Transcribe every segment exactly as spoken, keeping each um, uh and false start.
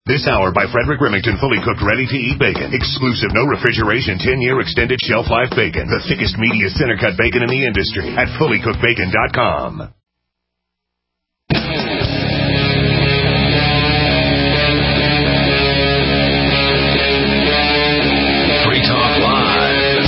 This hour by Frederick Remington, fully cooked, ready-to-eat bacon. Exclusive, no refrigeration, ten-year extended shelf life bacon. The thickest, meatiest center-cut bacon in the industry at fully cooked bacon dot com. Free Talk Live.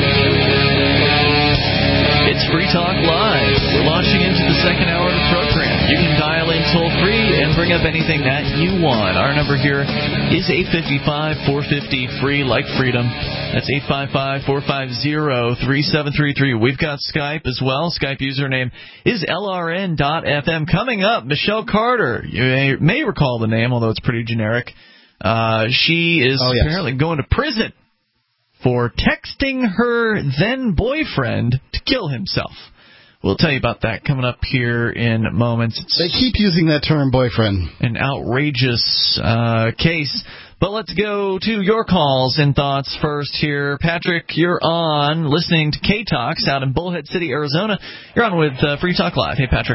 It's Free Talk Live. We're launching into the second hour of the program. You can dial in toll-free and bring up anything that you want. Our number here is eight five five, four five zero, free, like freedom. That's eight five five, four five zero, three seven three three. We've got Skype as well. Skype username is L R N dot F M. Coming up, Michelle Carter. You may, may recall the name, although it's pretty generic. Uh, she is oh, yes. apparently going to prison for texting her then-boyfriend to kill himself. We'll tell you about that coming up here in moments. It's they keep using that term, boyfriend. An outrageous uh, case. But let's go to your calls and thoughts first here. Patrick, you're on, listening to K-Talks out in Bullhead City, Arizona. You're on with uh, Free Talk Live. Hey, Patrick.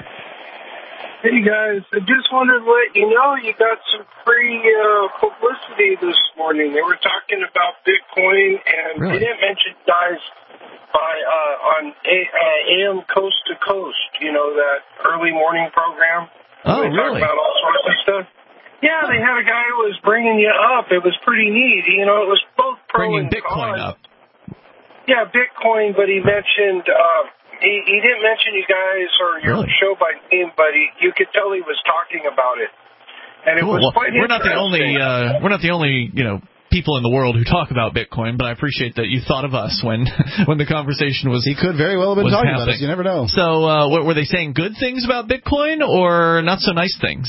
Hey, guys. I just wanted to let you know you got some free uh, publicity this morning. They were talking about Bitcoin, and really? They didn't mention guys by uh, on A, uh, A M Coast to Coast, you know, that early morning program. Oh, they really? Talk about all sorts of stuff. Yeah, they had a guy who was bringing you up. It was pretty neat. You know, it was both pro bringing and Bitcoin con. up. Yeah, Bitcoin, but he mentioned uh, he, he didn't mention you guys or your really? show by name, but he, you could tell he was talking about it, and it cool. was well, quite we're not the interesting. only uh, we're not the only you know. people in the world who talk about Bitcoin, but I appreciate that you thought of us when when the conversation was He could very well have been talking happening. about us. You never know. So uh, what, were they saying good things about Bitcoin or not so nice things?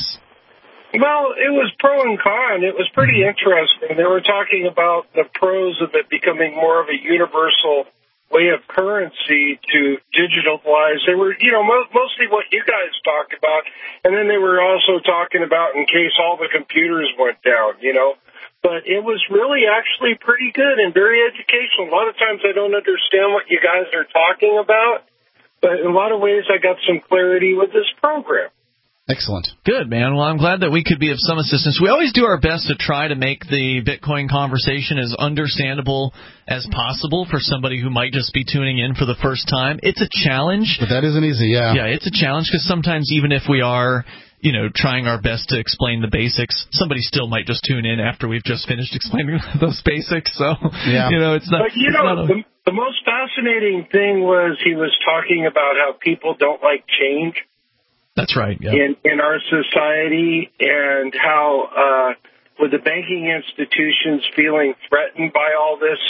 Well, it was pro and con. It was pretty mm-hmm. interesting. They were talking about the pros of it becoming more of a universal way of currency to digitalize. They were, you know, mo- mostly what you guys talked about, and then they were also talking about in case all the computers went down, you know. But it was really actually pretty good and very educational. A lot of times I don't understand what you guys are talking about, but in a lot of ways I got some clarity with this program. Excellent. Good, man. Well, I'm glad that we could be of some assistance. We always do our best to try to make the Bitcoin conversation as understandable as possible for somebody who might just be tuning in for the first time. It's a challenge. But that isn't easy, yeah. Yeah, it's a challenge because sometimes even if we are, you know, trying our best to explain the basics, somebody still might just tune in after we've just finished explaining those basics. So, yeah. you know, it's not... But, you it's know, not a... the, the most fascinating thing was he was talking about how people don't like change. That's right, yeah. In, in our society, and how uh, with the banking institutions feeling threatened by all this,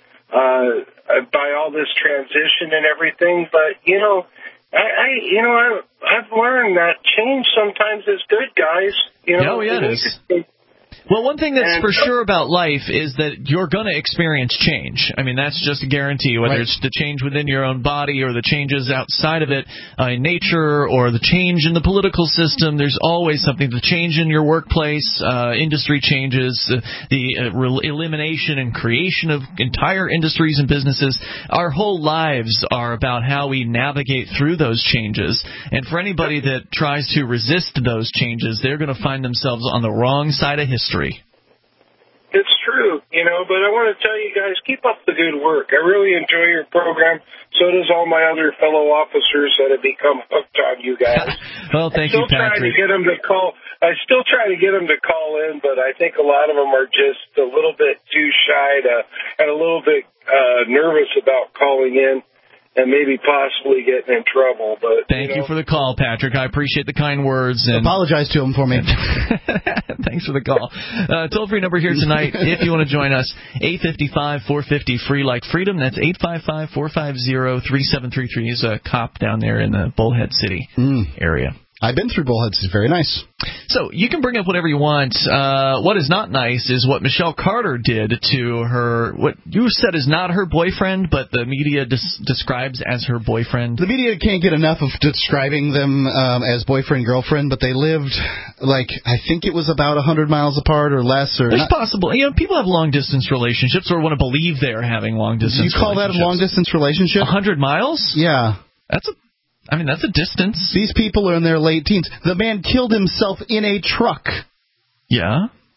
uh, by all this transition and everything. But, you know, I, I you know, I, I've learned that change sometimes is good, guys. You know, yeah, yeah, it is. Well, one thing that's for sure about life is that you're going to experience change. I mean, that's just a guarantee, whether right. it's the change within your own body or the changes outside of it uh, in nature or the change in the political system. There's always something. The change in your workplace, uh, industry changes, uh, the uh, re- elimination and creation of entire industries and businesses. Our whole lives are about how we navigate through those changes. And for anybody that tries to resist those changes, they're going to find themselves on the wrong side of history. It's true, you know, but I want to tell you guys, keep up the good work. I really enjoy your program. So does all my other fellow officers that have become hooked on you guys. Well, thank you, Patrick. I still try to get them to call. I still try to get them to call in, but I think a lot of them are just a little bit too shy to, and a little bit uh, nervous about calling in. And maybe possibly getting in trouble. But Thank you, know. you for the call, Patrick. I appreciate the kind words. And apologize to him for me. Thanks for the call. Uh, toll-free number here tonight, if you want to join us, eight five five, four five zero, free like freedom. That's eight five five, four five zero, three seven three three. He's a cop down there in the Bullhead City mm. area. I've been through Bullhead. It's very nice. So you can bring up whatever you want. Uh, what is not nice is what Michelle Carter did to her, what you said is not her boyfriend, but the media des- describes as her boyfriend. The media can't get enough of describing them um, as boyfriend-girlfriend, but they lived, like, I think it was about one hundred miles apart or less. Or It's not. possible. You know, people have long-distance relationships or want to believe they're having long-distance relationships. You call that a long-distance relationship? one hundred miles? Yeah. That's a I mean, that's a distance. These people are in their late teens. The man killed himself in a truck. Yeah.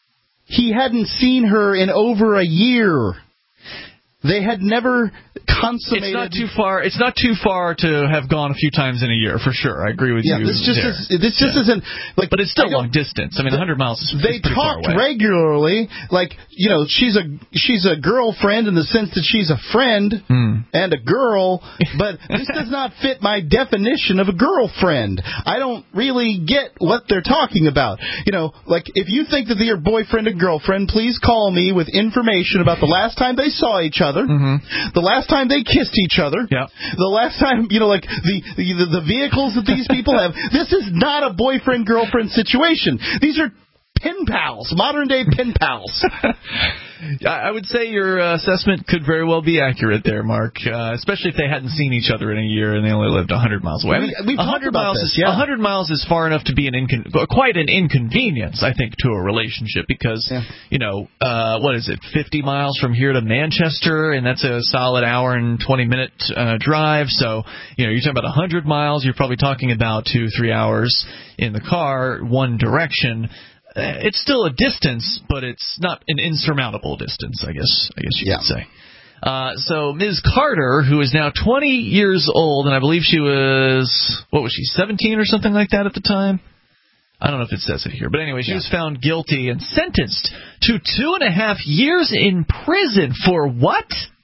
he hadn't seen her in over a year. They had never consummated. It's not too far. It's not too far to have gone a few times in a year, for sure. I agree with yeah, you. This just there. is, this just yeah. isn't like. But it's still long distance. I mean, one hundred miles is, they is pretty far talked away. regularly. Like, you know, she's a she's a girlfriend in the sense that she's a friend hmm. and a girl. But this does not fit my definition of a girlfriend. I don't really get what they're talking about. You know, like if you think that they're boyfriend and girlfriend, please call me with information about the last time they saw each other. Mm-hmm. The last time they kissed each other. Yeah. The last time, you know, like the, the the vehicles that these people have. This is not a boyfriend-girlfriend situation. These are pen pals, modern-day pen pals. I would say your uh, assessment could very well be accurate there, Mark, uh, especially if they hadn't seen each other in a year and they only lived one hundred miles away. I mean, we, we've one talked hundred about miles this, is, yeah. one hundred miles is far enough to be an incon- quite an inconvenience, I think, to a relationship because, yeah. you know, uh, what is it, fifty miles from here to Manchester, and that's a solid hour and twenty-minute uh, drive. So, you know, you're talking about one hundred miles, you're probably talking about two, three hours in the car, one direction. It's still a distance, but it's not an insurmountable distance, I guess I guess you yeah. could say. Uh, so Miz Carter, who is now twenty years old, and I believe she was, what was she, seventeen or something like that at the time? I don't know if it says it here. But anyway, she yeah. was found guilty and sentenced to two and a half years in prison for what?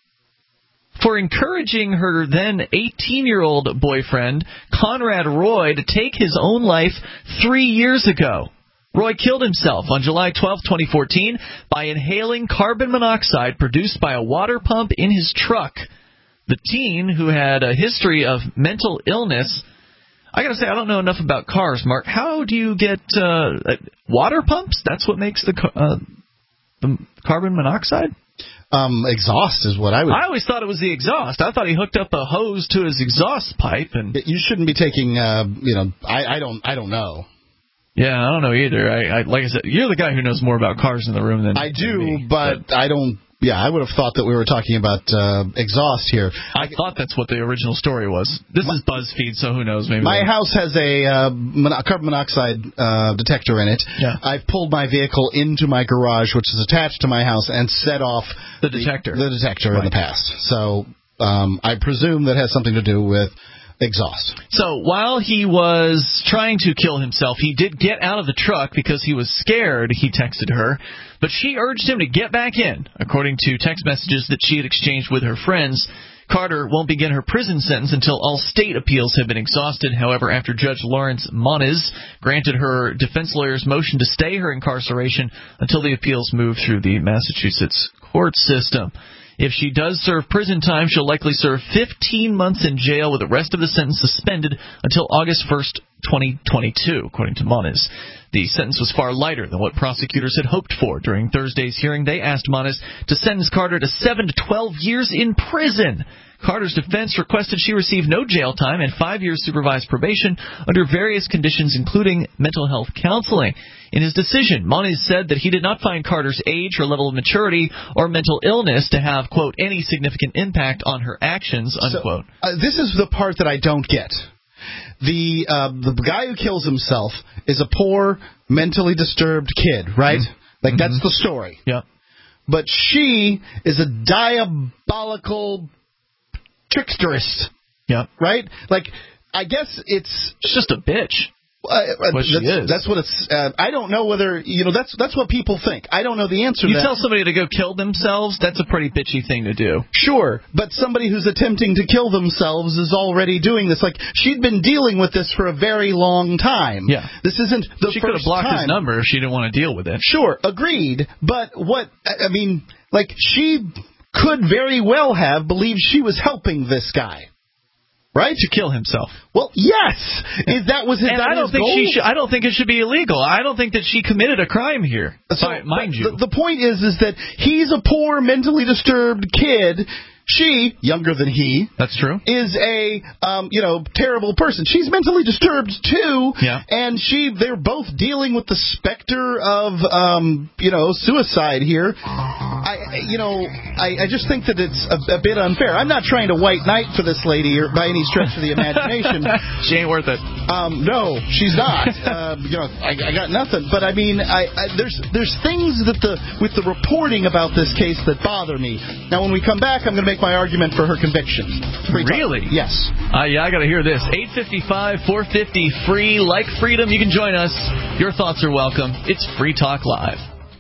For encouraging her then eighteen-year-old boyfriend, Conrad Roy, to take his own life three years ago. Roy killed himself on July twelfth, twenty fourteen, by inhaling carbon monoxide produced by a water pump in his truck. The teen, who had a history of mental illness, I got to say, I don't know enough about cars, Mark. How do you get uh, water pumps? That's what makes the, uh, the carbon monoxide? Um, exhaust is what I would... I always thought it was the exhaust. I thought he hooked up a hose to his exhaust pipe. And You shouldn't be taking, uh, you know, I, I don't I don't know. Yeah, I don't know either. I, I like I said, you're the guy who knows more about cars in the room than I do, me, but, but I don't. Yeah, I would have thought that we were talking about uh, exhaust here. I thought that's what the original story was. This my, is BuzzFeed, so who knows? Maybe my we'll... house has a uh, mon- carbon monoxide uh, detector in it. Yeah. I've pulled my vehicle into my garage, which is attached to my house, and set off the detector. The, the detector right. in the past. So um, I presume that has something to do with exhaust. So while he was trying to kill himself, he did get out of the truck because he was scared, he texted her, but she urged him to get back in, according to text messages that she had exchanged with her friends. Carter won't begin her prison sentence until all state appeals have been exhausted. However, after Judge Lawrence Moniz granted her defense lawyer's motion to stay her incarceration until the appeals move through the Massachusetts court system. If she does serve prison time, she'll likely serve fifteen months in jail with the rest of the sentence suspended until August first, twenty twenty-two, according to Moniz. The sentence was far lighter than what prosecutors had hoped for. During Thursday's hearing, they asked Moniz to sentence Carter to seven to twelve years in prison. Carter's defense requested she receive no jail time and five years supervised probation under various conditions, including mental health counseling. In his decision, Moniz said that he did not find Carter's age, her level of maturity, or mental illness to have, quote, any significant impact on her actions, unquote. So, uh, this is the part that I don't get. The uh, the guy who kills himself is a poor, mentally disturbed kid, right? Mm-hmm. Like, mm-hmm. that's the story. Yeah. But she is a diabolical tricksterist. Yeah. Right? Like, I guess it's... She's just a bitch. Uh, what that's, she is. That's what it's... Uh, I don't know whether... You know, that's that's what people think. I don't know the answer you to that. You tell somebody to go kill themselves, that's a pretty bitchy thing to do. Sure, but somebody who's attempting to kill themselves is already doing this. Like, she'd been dealing with this for a very long time. Yeah. This isn't the she first could have blocked time. his number if she didn't want to deal with it. Sure, agreed. But what... I mean, like, she could very well have believed she was helping this guy. Right? To kill himself. Well, yes. Is that was his, and that I don't his think goal? she should, I don't think it should be illegal. I don't think that she committed a crime here. So, mind you. The, the point is, is that he's a poor, mentally disturbed kid. she, younger than he, that's true, is a um, you know terrible person. She's mentally disturbed too, yeah. and she they're both dealing with the specter of um, you know suicide here. I you know I, I just think that it's a, a bit unfair. I'm not trying to white knight for this lady or by any stretch of the imagination. She ain't worth it. Um, no, she's not. uh, you know, I, I got nothing. But I mean, I, I, there's there's things that the with the reporting about this case that bother me. Now, when we come back, I'm going to make my argument for her conviction. Free really? Talk. Yes. Uh, yeah, I got to hear this. eight five five, four five zero, free. Like freedom, you can join us. Your thoughts are welcome. It's Free Talk Live.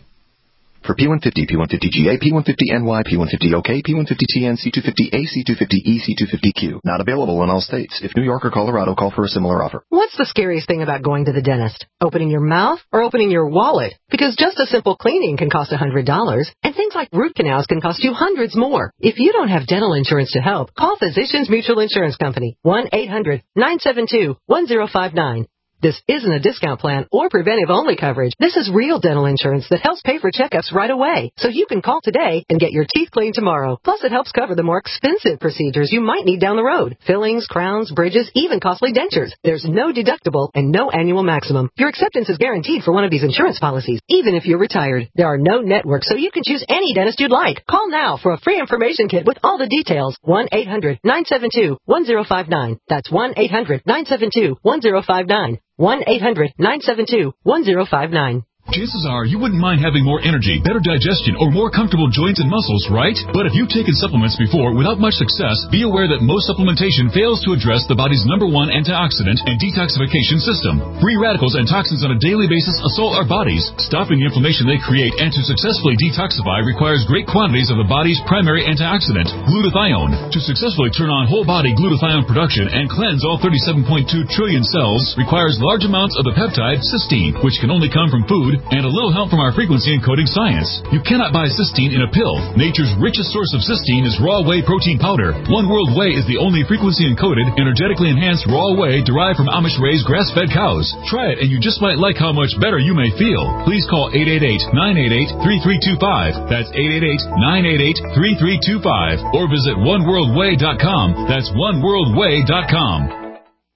For P one fifty, P one fifty G A, P one fifty N Y, P one fifty O K, P one fifty T N, C two fifty A, C two fifty E, C two fifty Q. Not available in all states. If New York or Colorado, call for a similar offer. What's the scariest thing about going to the dentist? Opening your mouth or opening your wallet? Because just a simple cleaning can cost one hundred dollars, and things like root canals can cost you hundreds more. If you don't have dental insurance to help, call Physicians Mutual Insurance Company, one eight hundred nine seven two one zero five nine. This isn't a discount plan or preventive-only coverage. This is real dental insurance that helps pay for checkups right away. So you can call today and get your teeth cleaned tomorrow. Plus, it helps cover the more expensive procedures you might need down the road. Fillings, crowns, bridges, even costly dentures. There's no deductible and no annual maximum. Your acceptance is guaranteed for one of these insurance policies, even if you're retired. There are no networks, so you can choose any dentist you'd like. Call now for a free information kit with all the details. one eight hundred nine seven two one zero five nine. That's one eight hundred nine seven two one zero five nine. one eight hundred nine seven two one zero five nine. Chances are you wouldn't mind having more energy, better digestion, or more comfortable joints and muscles, right? But if you've taken supplements before without much success, be aware that most supplementation fails to address the body's number one antioxidant and detoxification system. Free radicals and toxins on a daily basis assault our bodies. Stopping the inflammation they create and to successfully detoxify requires great quantities of the body's primary antioxidant, glutathione. To successfully turn on whole body glutathione production and cleanse all thirty-seven point two trillion cells requires large amounts of the peptide cysteine, which can only come from food, and a little help from our frequency encoding science. You cannot buy cysteine in a pill. Nature's richest source of cysteine is raw whey protein powder. One World Whey is the only frequency encoded, energetically enhanced raw whey derived from Amish-raised grass-fed cows. Try it and you just might like how much better you may feel. Please call eight eight eight, nine eight eight, three three two five. That's eight eight eight, nine eight eight, three three two five. Or visit one world way dot com. That's one world way dot com.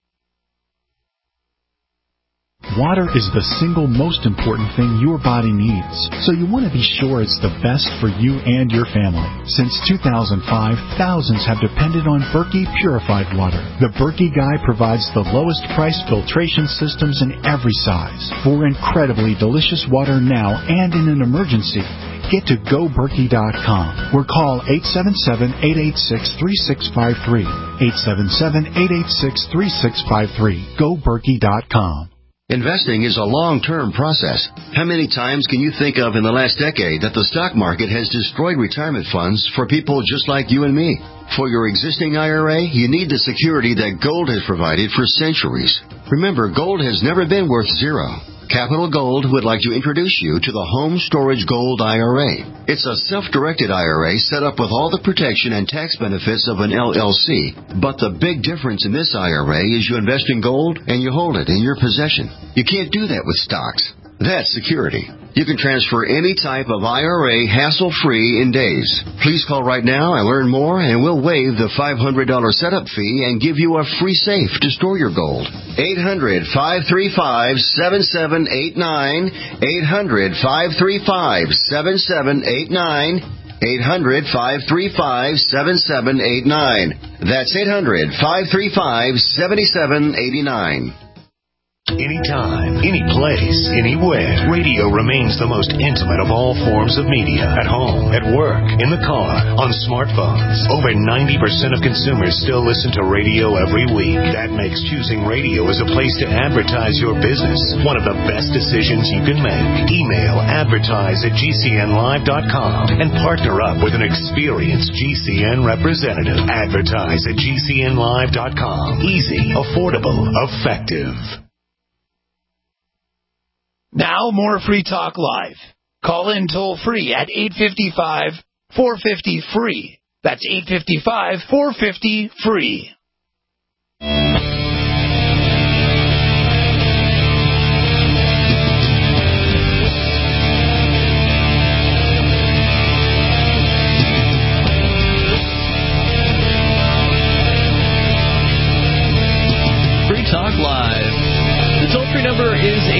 Water is the single most important thing your body needs, so you want to be sure it's the best for you and your family. Since two thousand five, thousands have depended on Berkey purified water. The Berkey Guy provides the lowest price filtration systems in every size for incredibly delicious water now and in an emergency. Get to go berkey dot com or call eight seven seven, eight eight six, three six five three. eight seven seven, eight eight six, three six five three. go berkey dot com. Investing is a long-term process. How many times can you think of in the last decade that the stock market has destroyed retirement funds for people just like you and me? For your existing I R A, you need the security that gold has provided for centuries. Remember, gold has never been worth zero. Capital Gold would like to introduce you to the Home Storage Gold I R A. It's a self-directed I R A set up with all the protection and tax benefits of an L L C. But the big difference in this I R A is you invest in gold and you hold it in your possession. You can't do that with stocks. That's security. You can transfer any type of I R A hassle-free in days. Please call right now and learn more, and we'll waive the five hundred dollars setup fee and give you a free safe to store your gold. eight hundred, five three five, seven seven eight nine. eight hundred, five three five, seven seven eight nine. eight hundred, five three five, seven seven eight nine. That's eight hundred, five three five, seven seven eight nine. Anytime, any place, anywhere, radio remains the most intimate of all forms of media. At home, at work, in the car, on smartphones. Over ninety percent of consumers still listen to radio every week. That makes choosing radio as a place to advertise your business one of the best decisions you can make. Email advertise at g c n live dot com and partner up with an experienced G C N representative. Advertise at g c n live dot com. Easy, affordable, effective. Now more Free Talk Live. Call in toll free at eight five five, four five zero, free. That's eight five five, four five zero, free.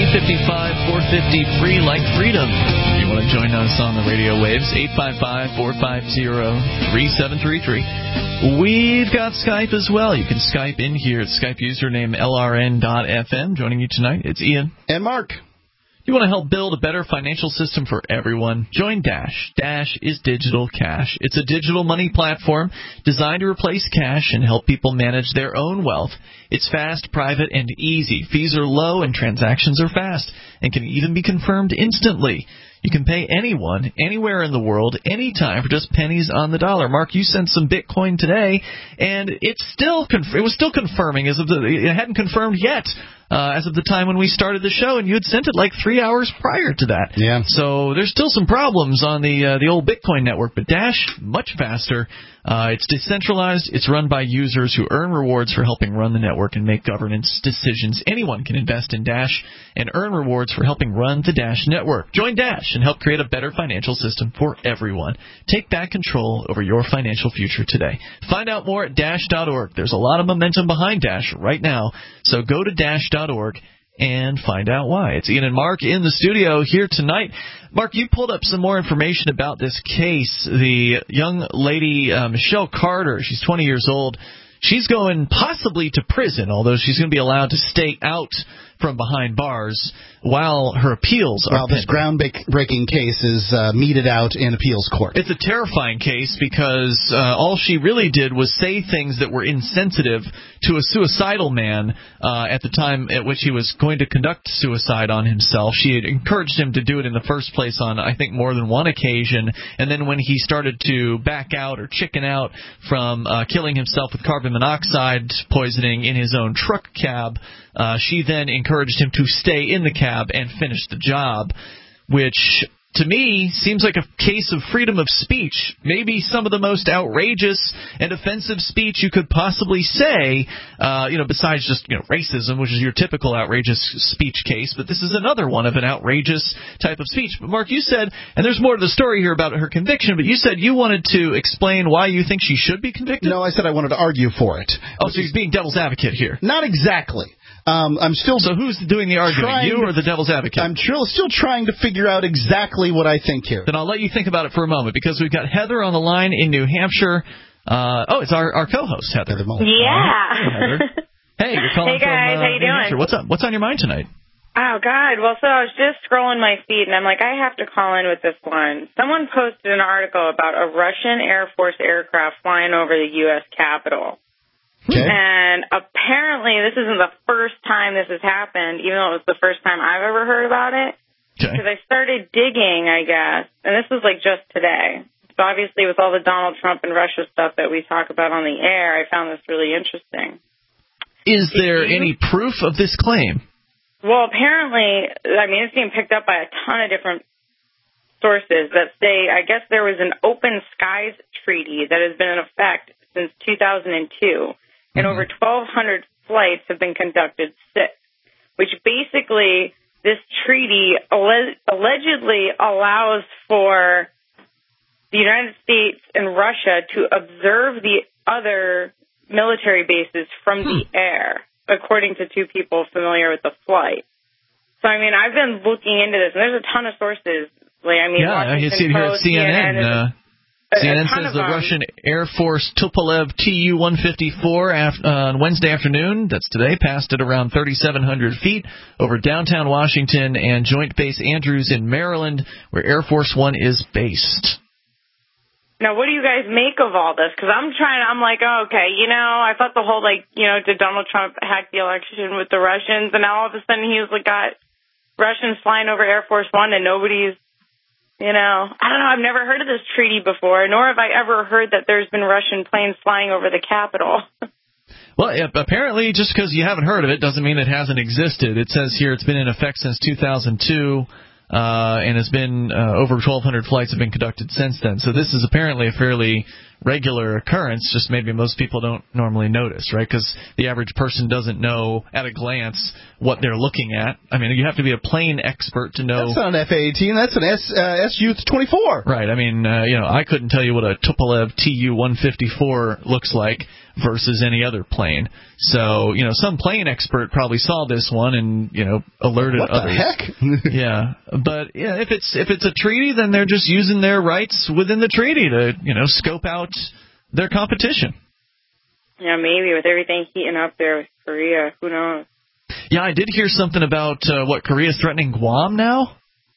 eight five five, four five zero, free like freedom. If you want to join us on the radio waves, eight five five, four five zero, three seven three three. We've got Skype as well. You can Skype in here. It's Skype username L R N dot F M. Joining you tonight, it's Ian. And Mark. You want to help build a better financial system for everyone? Join Dash. Dash is digital cash. It's a digital money platform designed to replace cash and help people manage their own wealth. It's fast, private, and easy. Fees are low and transactions are fast and can even be confirmed instantly. You can pay anyone, anywhere in the world, anytime for just pennies on the dollar. Mark, you sent some Bitcoin today, and it's still conf- it was still confirming as of the it hadn't confirmed yet. Uh, as of the time when we started the show, and you had sent it like three hours prior to that. Yeah. So there's still some problems on the uh, the old Bitcoin network, but Dash, much faster. Uh, it's decentralized. It's run by users who earn rewards for helping run the network and make governance decisions. Anyone can invest in Dash and earn rewards for helping run the Dash network. Join Dash and help create a better financial system for everyone. Take back control over your financial future today. Find out more at dash dot org. There's a lot of momentum behind Dash right now, so go to dash dot org and find out why. It's Ian and Mark in the studio here tonight. Mark, you pulled up some more information about this case. The young lady, uh, Michelle Carter, she's twenty years old. She's going possibly to prison, although she's going to be allowed to stay out from behind bars while her appeals are Well, this groundbreaking case is uh, meted out in appeals court. It's a terrifying case because uh, all she really did was say things that were insensitive to a suicidal man uh, at the time at which he was going to conduct suicide on himself. She had encouraged him to do it in the first place on, I think, more than one occasion, and then when he started to back out or chicken out from uh, killing himself with carbon monoxide poisoning in his own truck cab, uh, she then encouraged him to stay in the cab and finish the job, which to me seems like a case of freedom of speech, maybe some of the most outrageous and offensive speech you could possibly say, uh, you know, besides just, you know, racism, which is your typical outrageous speech case, but this is another one of an outrageous type of speech. But Mark, you said, and there's more to the story here about her conviction, but you said you wanted to explain why you think she should be convicted? No, I said I wanted to argue for it. Oh, so you're being devil's advocate here. Not exactly. Um, I'm still. So who's doing the arguing, you or the devil's advocate? I'm tr- still trying to figure out exactly what I think here. Then I'll let you think about it for a moment, because we've got Heather on the line in New Hampshire. Uh, oh, it's our, our co-host, Heather. Yeah. Hey, Heather. Hey, you're calling hey guys, from uh, how you New doing? Hampshire. What's up? What's on your mind tonight? Oh, God. Well, so I was just scrolling my feed, and I'm like, I have to call in with this one. Someone posted an article about a Russian Air Force aircraft flying over the U S Capitol. Okay. And apparently this isn't the first time this has happened, even though it was the first time I've ever heard about it. Okay. Because I started digging, I guess, and this was like just today. So obviously with all the Donald Trump and Russia stuff that we talk about on the air, I found this really interesting. Is there any proof of this claim? Well, apparently, I mean, it's being picked up by a ton of different sources that say, I guess there was an open skies treaty that has been in effect since two thousand two. And over twelve hundred flights have been conducted since, which basically this treaty alle- allegedly allows for the United States and Russia to observe the other military bases from the air, according to two people familiar with the flight. So, I mean, I've been looking into this, and there's a ton of sources. Like, I mean, yeah, Washington you see it here at Post, C N N. C N N Uh, C N N says the Russian Air Force Tupolev T U one fifty-four af- uh, on Wednesday afternoon, that's today, passed at around thirty-seven hundred feet over downtown Washington and Joint Base Andrews in Maryland, where Air Force One is based. Now, what do you guys make of all this? Because I'm trying, I'm like, oh, okay, you know, I thought the whole, like, you know, did Donald Trump hack the election with the Russians? And now all of a sudden he's like, got Russians flying over Air Force One and nobody's, you know, I don't know, I've never heard of this treaty before, nor have I ever heard that there's been Russian planes flying over the Capitol. Well, apparently just because you haven't heard of it doesn't mean it hasn't existed. It says here it's been in effect since two thousand two. Uh, and has been uh, over twelve hundred flights have been conducted since then. So this is apparently a fairly regular occurrence, just maybe most people don't normally notice, right? Because the average person doesn't know at a glance what they're looking at. I mean, you have to be a plane expert to know. That's not an F A eighteen. That's an S, uh, S U twenty-four. Right. I mean, uh, you know, I couldn't tell you what a Tupolev T U one fifty-four looks like. versus any other plane. So, you know, some plane expert probably saw this one and, you know, alerted what others. What the heck? Yeah, but yeah, if it's if it's a treaty, then they're just using their rights within the treaty to, you know, scope out their competition. Yeah, maybe with everything heating up there with Korea, who knows? Yeah, I did hear something about uh, what Korea's threatening Guam now.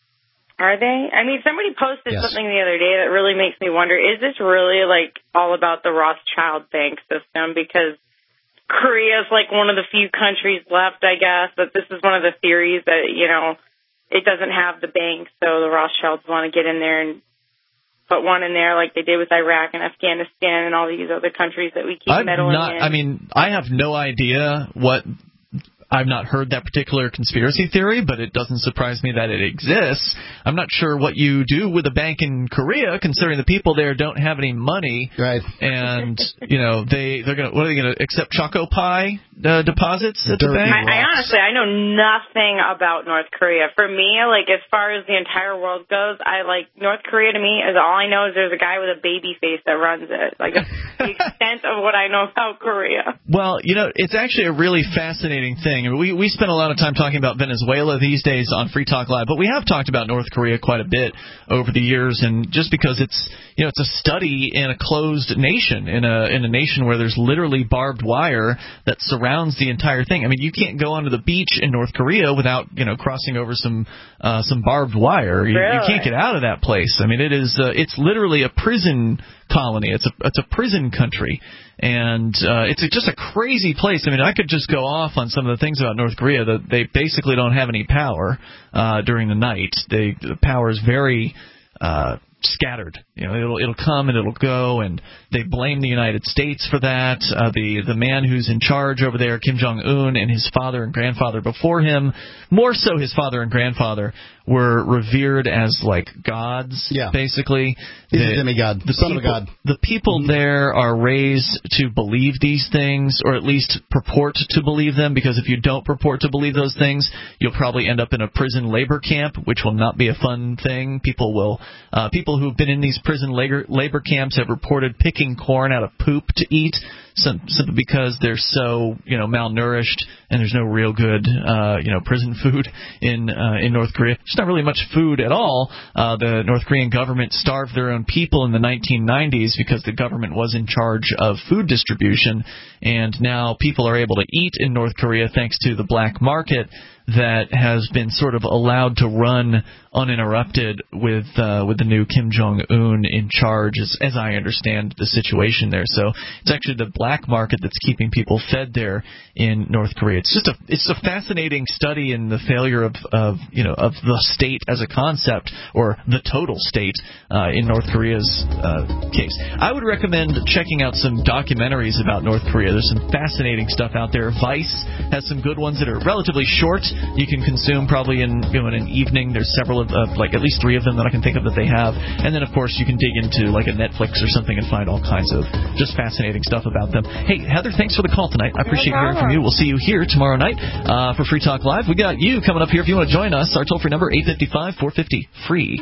Are they? I mean, somebody posted Yes. something the other day that really makes me wonder, is this really, like, all about the Rothschild bank system? Because Korea's, like, one of the few countries left, I guess, but this is one of the theories that, you know, it doesn't have the bank, so the Rothschilds want to get in there and put one in there like they did with Iraq and Afghanistan and all these other countries that we keep I'm meddling not, in. I mean, I have no idea what... I've not heard that particular conspiracy theory, but it doesn't surprise me that it exists. I'm not sure what you do with a bank in Korea, considering the people there don't have any money. Right. And, you know, they, they're going to, what are they going to, accept Choco Pie uh, deposits at the Dirty bank? I, I honestly, I know nothing about North Korea. For me, like, as far as the entire world goes, I like, North Korea to me is all I know is there's a guy with a baby face that runs it. Like, that's the extent of what I know about Korea. Well, you know, it's actually a really fascinating thing. I mean, we, we spend a lot of time talking about Venezuela these days on Free Talk Live, but we have talked about North Korea quite a bit over the years, and just because it's, you know, it's a study in a closed nation, in a in a nation where there's literally barbed wire that surrounds the entire thing. I mean, you can't go onto the beach in North Korea without, you know, crossing over some uh, some barbed wire. You, Really? you can't get out of that place. I mean, it is uh, it's literally a prison colony. It's a it's a prison country. And uh, it's a, just a crazy place. I mean, I could just go off on some of the things about North Korea. That they basically don't have any power uh, during the night. They, the power is very uh, scattered. You know, it'll it'll come and it'll go, and they blame the United States for that. Uh, the the man who's in charge over there, Kim Jong Un, and his father and grandfather before him, more so his father and grandfather, were revered as like gods. Yeah. Basically, He's the, a demigod, the son people, of a god. The people mm-hmm. there are raised to believe these things, or at least purport to believe them, because if you don't purport to believe those things, you'll probably end up in a prison labor camp, which will not be a fun thing. People will, uh, people who've been in these prison labor, labor camps have reported picking corn out of poop to eat, some, simply because they're so, you know, malnourished, and there's no real good, uh, you know, prison food in uh, in North Korea. There's not really much food at all. Uh, the North Korean government starved their own people in the nineteen nineties because the government was in charge of food distribution, and now people are able to eat in North Korea thanks to the black market that has been sort of allowed to run uninterrupted with uh, with the new Kim Jong-un in charge, as, as I understand the situation there. So it's actually the black market that's keeping people fed there in North Korea. It's just a it's a fascinating study in the failure of, of you know of the state as a concept, or the total state uh, in North Korea's uh, case. I would recommend checking out some documentaries about North Korea. There's some fascinating stuff out there. Vice has some good ones that are relatively short. You can consume probably in you know in an evening. There's several of uh, like at least three of them that I can think of that they have, and then of course you can dig into like a Netflix or something and find all kinds of just fascinating stuff about them. Hey Heather, thanks for the call tonight. I appreciate hearing from you. We'll see you here tomorrow night uh, for Free Talk Live. We got you coming up here if you want to join us. Our toll free number eight five five, four five zero, free.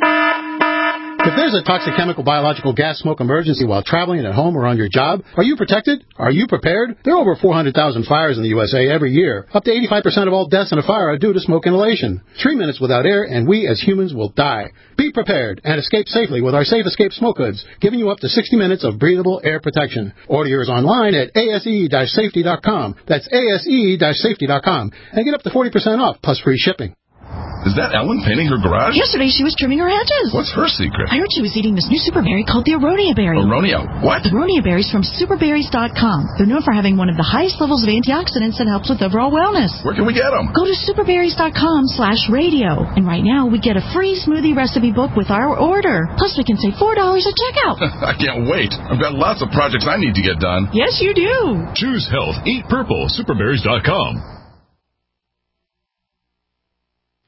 If there's a toxic chemical, biological, gas smoke emergency while traveling at home or on your job, are you protected? Are you prepared? There are over four hundred thousand fires in the U S A every year. Up to eighty-five percent of all deaths in a fire are due to smoke inhalation. Three minutes without air and we as humans will die. Be prepared and escape safely with our Safe Escape Smoke Hoods, giving you up to sixty minutes of breathable air protection. Order yours online at A S E safety dot com. That's A S E safety dot com. And get up to forty percent off plus free shipping. Is that Ellen painting her garage? Yesterday she was trimming her hedges. What's her secret? I heard she was eating this new super berry called the Aronia berry. Aronia? What? The Aronia berries from super berries dot com. They're known for having one of the highest levels of antioxidants that helps with overall wellness. Where can we get them? Go to super berries dot com slash radio. And right now we get a free smoothie recipe book with our order. Plus we can save four dollars at checkout. I can't wait. I've got lots of projects I need to get done. Yes, you do. Choose health. Eat purple. super berries dot com.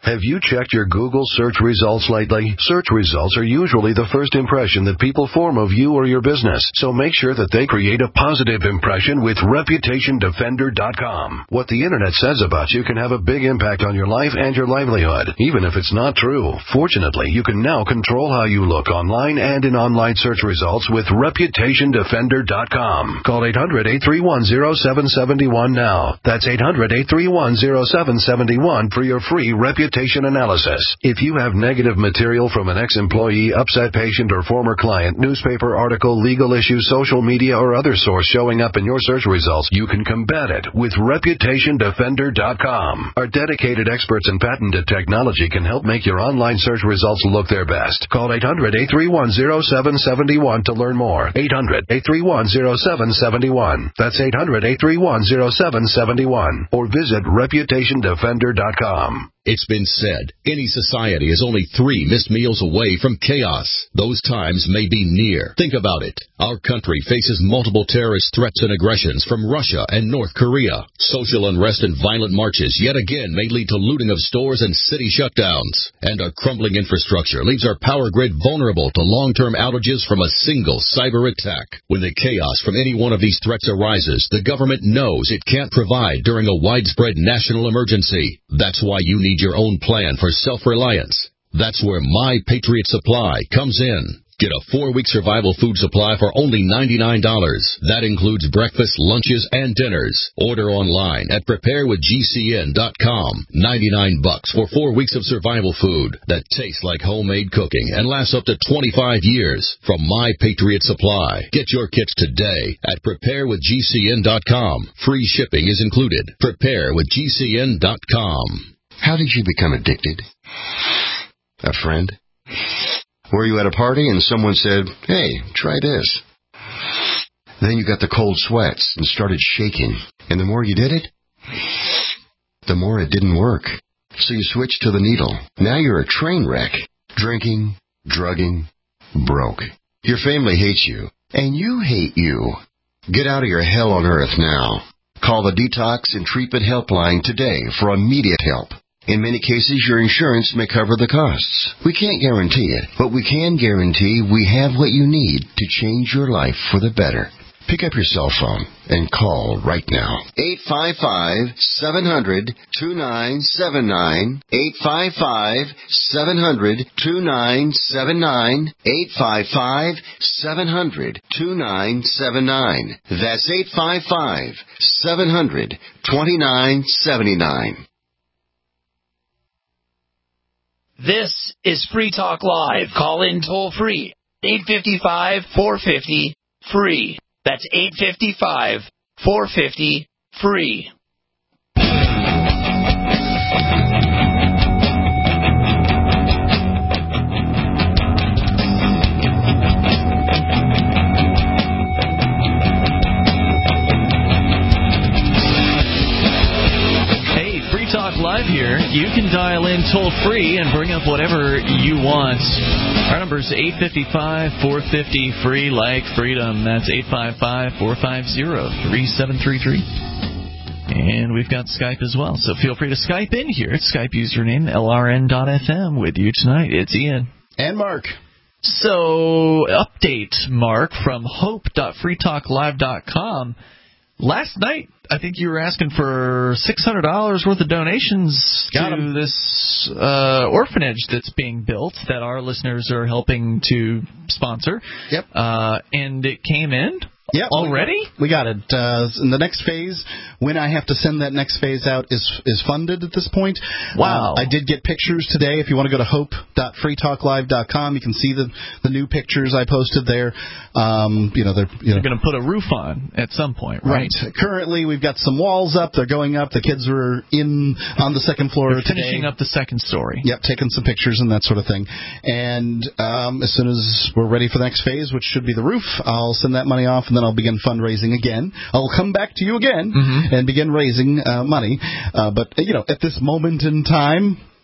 Have you checked your Google search results lately? Search results are usually the first impression that people form of you or your business, so make sure that they create a positive impression with Reputation Defender dot com. What the Internet says about you can have a big impact on your life and your livelihood, even if it's not true. Fortunately, you can now control how you look online and in online search results with Reputation Defender dot com. Call eight hundred, eight three one, zero seven seven one now. That's eight hundred, eight three one, zero seven seven one for your free reputation analysis. If you have negative material from an ex-employee, upset patient, or former client, newspaper article, legal issue, social media, or other source showing up in your search results, you can combat it with Reputation Defender dot com. Our dedicated experts in patented technology can help make your online search results look their best. Call eight hundred, eight three one, zero seven seven one to learn more. eight hundred, eight three one, zero seven seven one. That's eight hundred, eight three one, zero seven seven one. Or visit Reputation Defender dot com. It's been said, any society is only three missed meals away from chaos. Those times may be near. Think about it. Our country faces multiple terrorist threats and aggressions from Russia and North Korea. Social unrest and violent marches yet again may lead to looting of stores and city shutdowns. And our crumbling infrastructure leaves our power grid vulnerable to long-term outages from a single cyber attack. When the chaos from any one of these threats arises, the government knows it can't provide during a widespread national emergency. That's why you need your own plan for self-reliance. That's where My Patriot Supply comes in. Get a four-week survival food supply for only ninety-nine dollars. That includes breakfast, lunches, and dinners. Order online at prepare with G C N dot com. ninety-nine bucks for four weeks of survival food that tastes like homemade cooking and lasts up to twenty-five years. From My Patriot Supply. Get your kits today at prepare with G C N dot com. Free shipping is included. prepare with G C N dot com. How did you become addicted? A friend? Were you at a party and someone said, hey, try this? Then you got the cold sweats and started shaking. And the more you did it, the more it didn't work. So you switched to the needle. Now you're a train wreck. Drinking, drugging, broke. Your family hates you. And you hate you. Get out of your hell on earth now. Call the Detox and Treatment Helpline today for immediate help. In many cases, your insurance may cover the costs. We can't guarantee it, but we can guarantee we have what you need to change your life for the better. Pick up your cell phone and call right now. eight five five, seven hundred, two nine seven nine. eight five five, seven hundred, two nine seven nine. eight five five, seven hundred, two nine seven nine. That's eight five five, seven hundred, two nine seven nine. This is Free Talk Live. Call in toll free. eight five five, four five zero, free. That's eight five five, four five zero, free. Talk Live here. You can dial in toll free and bring up whatever you want. Our number is eight five five, four five zero, free, like freedom. That's eight five five, four five zero, three seven three three. And we've got Skype as well, so feel free to Skype in here. It's Skype username L R N dot F M with you tonight. It's Ian. And Mark. So, update, Mark, from hope dot free talk live dot com. Last night, I think you were asking for six hundred dollars worth of donations Got to 'em. this uh, orphanage that's being built that our listeners are helping to sponsor. Yep. Uh, and it came in Yep. already? We got it. Uh, in the next phase, when I have to send that next phase out, is is funded at this point. Wow. Um, I did get pictures today. If you want to go to hope dot free talk live dot com, you can see the the new pictures I posted there. Um, you know, they're you know, You're going to put a roof on at some point, right? Right. Currently, we've got some walls up. They're going up. The kids are in on the second floor They're today. finishing up the second story. Yep, taking some pictures and that sort of thing. And um, as soon as we're ready for the next phase, which should be the roof, I'll send that money off, and then I'll begin fundraising again. I'll come back to you again mm-hmm. and begin raising uh, money. Uh, but, you know, at this moment in time,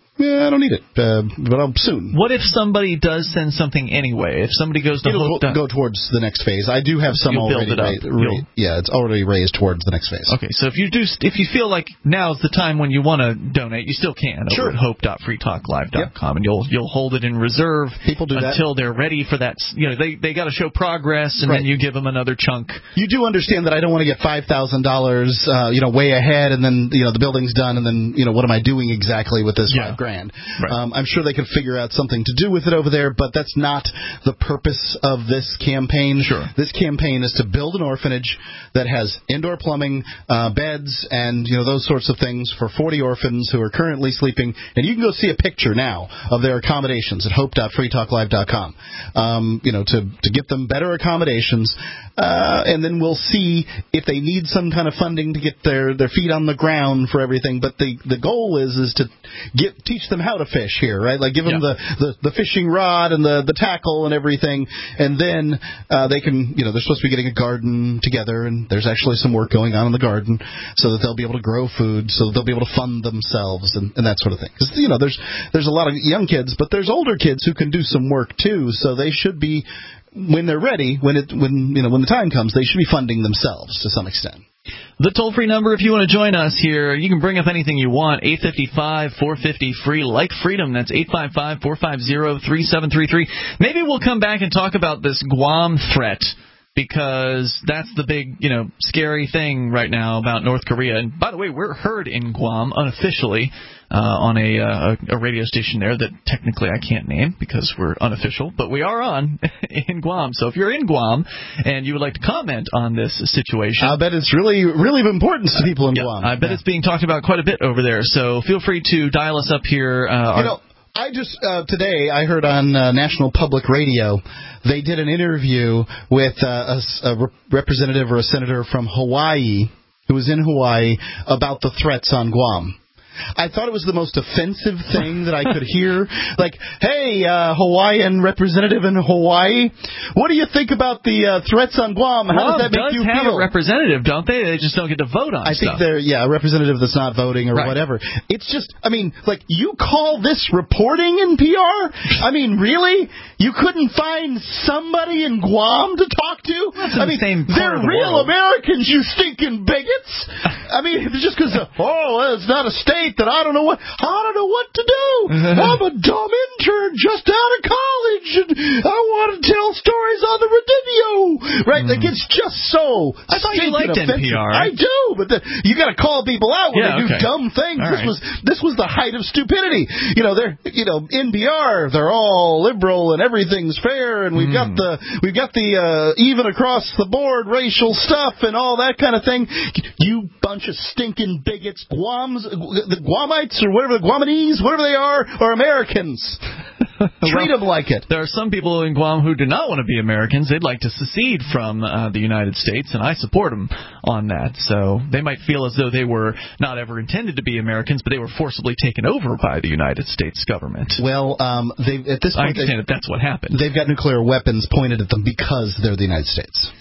Yeah, I don't need it, uh, but I'll soon. What if somebody does send something anyway? If somebody goes to It'll hope go towards the next phase. I do have some You'll already. build it up. Ra- ra- yeah, it's already raised towards the next phase. Okay, so if you do, if you feel like now's the time when you want to donate, you still can over Sure. at hope dot free talk live dot com, and you'll you'll hold it in reserve People do until that. they're ready for that. You know, they they got to show progress, and Right. then you give them another chunk. You do understand that I don't want to get five thousand dollars, uh, you know, way ahead, and then you know the building's done, and then you know what am I doing exactly with this Yeah. five grand? Right. Um, I'm sure they could figure out something to do with it over there, but that's not the purpose of this campaign. Sure. This campaign is to build an orphanage that has indoor plumbing, uh, beds, and you know those sorts of things for forty orphans who are currently sleeping. And you can go see a picture now of their accommodations at hope dot free talk live dot com. Um, you know, to to get them better accommodations, uh, and then we'll see if they need some kind of funding to get their, their feet on the ground for everything. But the the goal is is to get teach them how to fish here, right? Like give them Yeah. the, the, the fishing rod and the, the tackle and everything, and then uh, they can, you know, they're supposed to be getting a garden together, and there's actually some work going on in the garden so that they'll be able to grow food, so that they'll be able to fund themselves and, and that sort of thing. Because, you know, there's there's a lot of young kids, but there's older kids who can do some work too, so they should be, when they're ready, when it when you know when the time comes, they should be funding themselves to some extent. The toll-free number, if you want to join us here, you can bring up anything you want, eight five five, four five zero, free, like freedom. That's eight five five, four five zero, three seven three three. Maybe we'll come back and talk about this Guam threat, because that's the big, you know, scary thing right now about North Korea. And by the way, we're heard in Guam unofficially uh, on a, uh, a radio station there that technically I can't name because we're unofficial, but we are on in Guam. So if you're in Guam and you would like to comment on this situation, I bet it's really, really of importance to people in yeah, Guam. I bet Yeah. it's being talked about quite a bit over there. So feel free to dial us up here. Uh, You our, know, I just, uh, today, I heard on uh, National Public Radio, they did an interview with uh, a, s- a rep- representative or a senator from Hawaii, who was in Hawaii, about the threats on Guam. I thought it was the most offensive thing that I could hear. Like, hey, uh, Hawaiian representative in Hawaii, what do you think about the uh, threats on Guam? How Guam does that make does you have feel? a representative, don't they? They just don't get to vote on I stuff. think they're, yeah, a representative that's not voting or Right. whatever. It's just, I mean, like, you call this reporting in P R? I mean, really? You couldn't find somebody in Guam to talk to? That's in I the mean, same part they're of the real world. Americans, you stinking bigots. I mean, it's just because, oh, it's not a state that I don't know what, I don't know what to do. I'm a dumb intern just out of college, and I want to tell stories on the radio. Right? Like, it's just so I thought you stinking liked N P offensive. R. I do, but the, you got to call people out when Yeah, they do okay. dumb things. All this right. was this was the height of stupidity. You know, they're you know N P R. They're all liberal and everything's fair, and we've got the we've got the uh, even across the board racial stuff and all that kind of thing. You bunch of stinking bigots, Guams, the Guamites or whatever the Guamanese, whatever they are, are Americans. Treat them like it. There are some people in Guam who do not want to be Americans. They'd like to secede from uh, the United States, and I support them on that. So they might feel as though they were not ever intended to be Americans, but they were forcibly taken over by the United States government. Well, um, they at this I point, understand they, that that's what happened. they've got nuclear weapons pointed at them because they're the United States.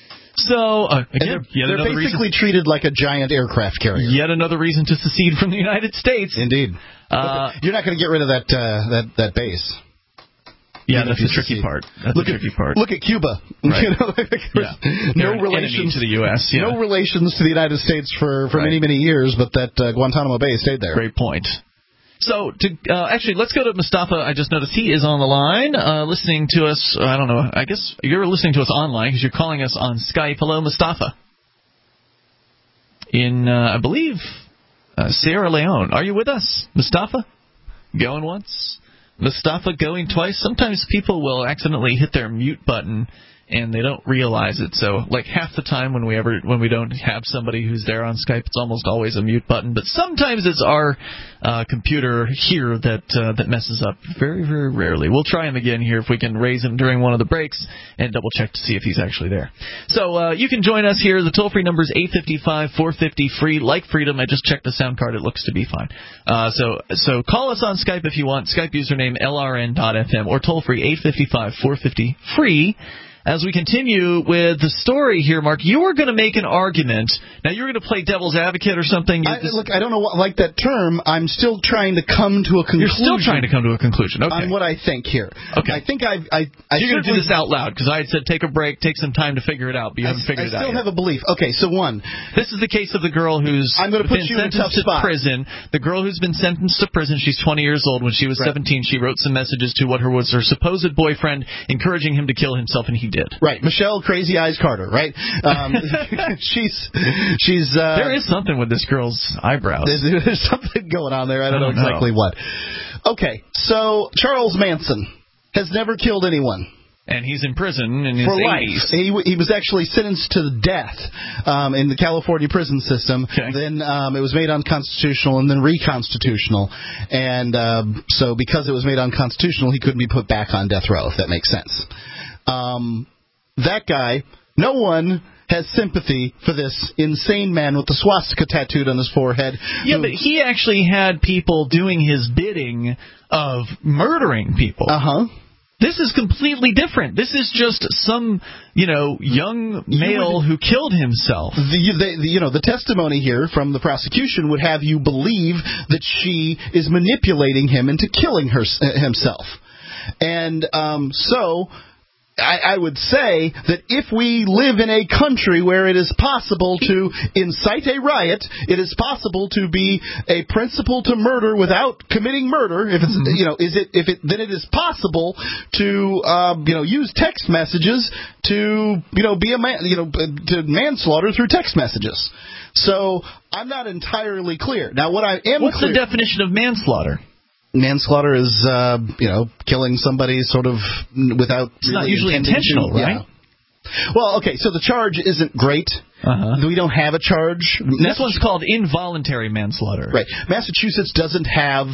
So, uh, And again, they're yet they're another basically reason, treated like a giant aircraft carrier. yet another reason to secede from the United States. Indeed. Uh, You're not going to get rid of that uh, that that base. yeah, Even that's if the you tricky secede. part. That's Look the at, tricky part. Look at Cuba. Right. You know, Yeah. They're no an enemy relations to the U S. Yeah. No relations to the United States for, for Right. many many years, but that uh, Guantanamo Bay stayed there. Great point. So, to, uh, actually, let's go to Mustafa. I just noticed he is on the line, uh, listening to us. I don't know. I guess you're listening to us online because you're calling us on Skype. Hello, Mustafa. In, uh, I believe, uh, Sierra Leone. Are you with us, Mustafa? Going once? Mustafa going twice? Sometimes people will accidentally hit their mute button and they don't realize it. So, like half the time when we ever when we don't have somebody who's there on Skype, it's almost always a mute button. But sometimes it's our uh, computer here that uh, that messes up. Very, very rarely. We'll try him again here if we can raise him during one of the breaks and double check to see if he's actually there. So uh, you can join us here. The toll free number is eight five five, four five zero, free. Like freedom. I just checked the sound card. It looks to be fine. Uh, so so call us on Skype if you want. Skype username L R N dot F M or toll free eight five five, four five zero, free. As we continue with the story here, Mark, you were going to make an argument. Now, you're going to play devil's advocate or something. I, look, I don't know what, like that term. I'm still trying to come to a conclusion. You're still trying to come to a conclusion. Okay. On what I think here. Okay. I think I've, I. I You're going to do this out loud because I had said take a break, take some time to figure it out, but you I, haven't figured I it out. I still yet. have a belief. Okay, so one. This is the case of the girl who's I'm going to put been you in a tough sentenced to spot. prison. The girl who's been sentenced to prison. She's twenty years old. When she was right. seventeen, she wrote some messages to what her was her supposed boyfriend, encouraging him to kill himself, and he did. Right, Michelle Crazy Eyes Carter. Right. Um, she's she's. Uh, there is something with this girl's eyebrows. There's, there's something going on there. I don't, I don't know exactly know. what. Okay, so Charles Manson has never killed anyone. And he's in prison in his for life. eighties. He, he was actually sentenced to death um, in the California prison system. Okay. Then um, it was made unconstitutional and then reconstitutional. And um, so because it was made unconstitutional, he couldn't be put back on death row, if that makes sense. Um, that guy, no one has sympathy for this insane man with the swastika tattooed on his forehead. Yeah, who, but he actually had people doing his bidding of murdering people. Uh-huh. This is completely different. This is just some, you know, young male would, who killed himself. The, the, the, you know, the testimony here from the prosecution would have you believe that she is manipulating him into killing her, himself. And um, so I, I would say that if we live in a country where it is possible to incite a riot, it is possible to be a principal to murder without committing murder. If it's you know, is it if it then it is possible to um, you know use text messages to you know be a man you know to manslaughter through text messages. So I'm not entirely clear. Now, what I am what's clear, the definition of manslaughter? Manslaughter is, uh, you know, killing somebody sort of without. It's really not usually intentional, to, right? Yeah. Well, okay, so the charge isn't great. Uh-huh. We don't have a charge. This one's called involuntary manslaughter. Right. Massachusetts doesn't have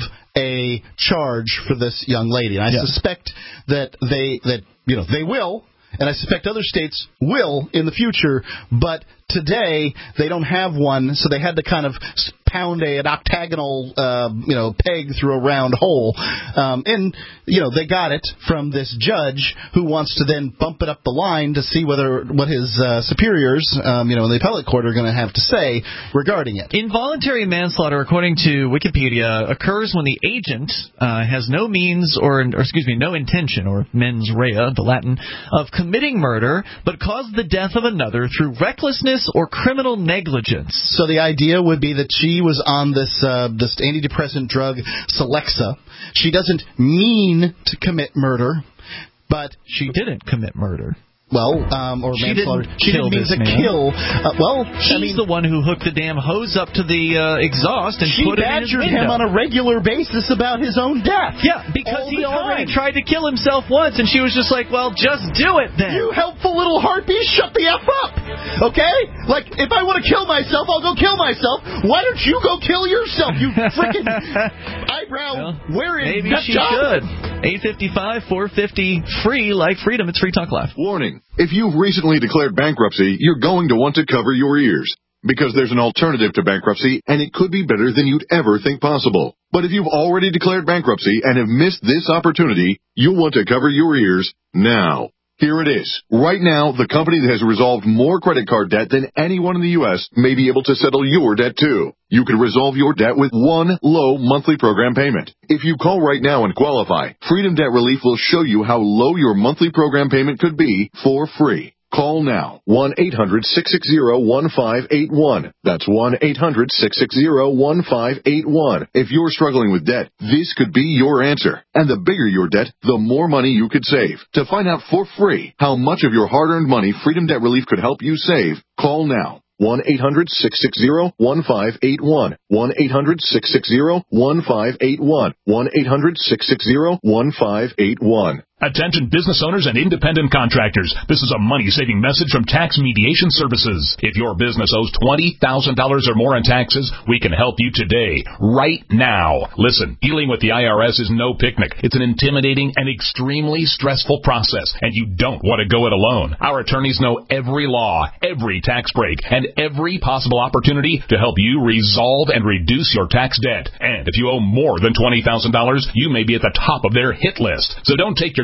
a charge for this young lady, and I yeah. suspect that they that you know they will, and I suspect other states will in the future, but today they don't have one, so they had to kind of pound a, an octagonal, uh, you know, peg through a round hole. Um, and, you know, they got it from this judge who wants to then bump it up the line to see whether what his uh, superiors, um, you know, in the appellate court are going to have to say regarding it. Involuntary manslaughter, according to Wikipedia, occurs when the agent uh, has no means or, or, excuse me, no intention, or mens rea, the Latin, of committing murder, but caused the death of another through recklessness or criminal negligence. So the idea would be that she was on this uh, this antidepressant drug Celexa. She doesn't mean to commit murder, but she didn't commit murder. Well, um, or she manslaughter. Didn't she kill didn't mean this to man. kill. Uh, well, she's I mean, the one who hooked the damn hose up to the uh, exhaust and she put it in his badgered window. him on a regular basis about his own death. Yeah, because he already tried to kill himself once, and she was just like, "Well, just do it then." You helpful little harpy, shut the f up. Okay? Like, if I want to kill myself, I'll go kill myself. Why don't you go kill yourself? You freaking eyebrow well, wearing. Maybe she job. should. eight five five, four fifty, free, like freedom. It's Free Talk Live. Warning. If you've recently declared bankruptcy, you're going to want to cover your ears. Because there's an alternative to bankruptcy, and it could be better than you'd ever think possible. But if you've already declared bankruptcy and have missed this opportunity, you'll want to cover your ears now. Here it is. Right now, the company that has resolved more credit card debt than anyone in the U S may be able to settle your debt too. You can resolve your debt with one low monthly program payment. If you call right now and qualify, Freedom Debt Relief will show you how low your monthly program payment could be for free. Call now, one eight hundred, six six zero, one five eight one. That's one eight hundred, six six zero, one five eight one. If you're struggling with debt, this could be your answer. And the bigger your debt, the more money you could save. To find out for free how much of your hard-earned money Freedom Debt Relief could help you save, call now. one eight hundred, six six zero, one five eight one. one eight hundred, six six zero, one five eight one. one eight hundred, six six zero, one five eight one. Attention business owners and independent contractors. This is a money-saving message from Tax Mediation Services. If your business owes twenty thousand dollars or more in taxes, we can help you today, right now. Listen, dealing with the I R S is no picnic. It's an intimidating and extremely stressful process, and you don't want to go it alone. Our attorneys know every law, every tax break, and every possible opportunity to help you resolve and reduce your tax debt. And if you owe more than twenty thousand dollars, you may be at the top of their hit list. So don't take your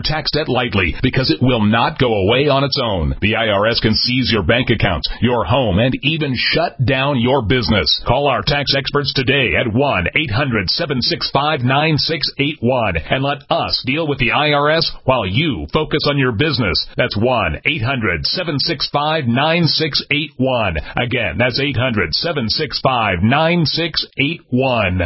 tax debt lightly because it will not go away on its own. The I R S can seize your bank accounts, your home, and even shut down your business. Call our tax experts today at one eight hundred seven six five nine six eight one and let us deal with the I R S while you focus on your business. That's one eight hundred seven six five nine six eight one. Again, that's eight hundred seven six five nine six eight one.